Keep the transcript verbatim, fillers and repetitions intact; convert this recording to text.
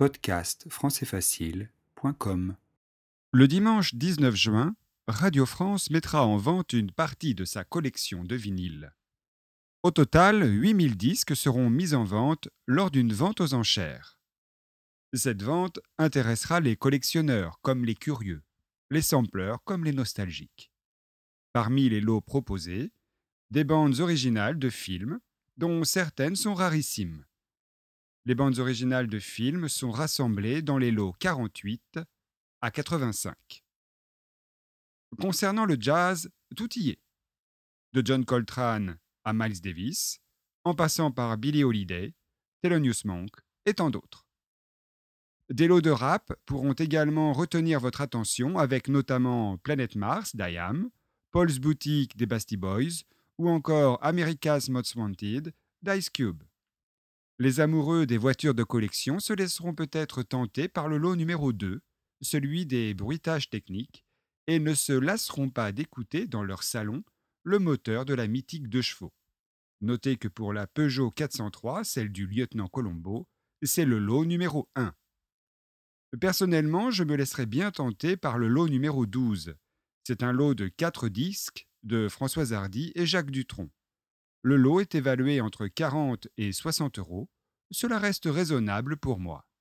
podcast français facile point com. Le dimanche dix-neuf juin, Radio France mettra en vente une partie de sa collection de vinyles. Au total, huit mille disques seront mis en vente lors d'une vente aux enchères. Cette vente intéressera les collectionneurs comme les curieux, les sampleurs comme les nostalgiques. Parmi les lots proposés, des bandes originales de films, dont certaines sont rarissimes. Les bandes originales de films sont rassemblées dans les lots quarante-huit à quatre-vingt-cinq. Concernant le jazz, tout y est. De John Coltrane à Miles Davis, en passant par Billie Holiday, Thelonious Monk et tant d'autres. Des lots de rap pourront également retenir votre attention avec notamment Planet Mars d'I A M, Paul's Boutique des Beastie Boys ou encore America's Most Wanted d'Ice Cube. Les amoureux des voitures de collection se laisseront peut-être tenter par le lot numéro deux, celui des bruitages techniques, et ne se lasseront pas d'écouter dans leur salon le moteur de la mythique deux chevaux. Notez que pour la Peugeot quatre cent trois, celle du lieutenant Colombo, c'est le lot numéro un. Personnellement, je me laisserai bien tenter par le lot numéro douze. C'est un lot de quatre disques de Françoise Hardy et Jacques Dutronc. Le lot est évalué entre quarante et soixante euros. Cela reste raisonnable pour moi.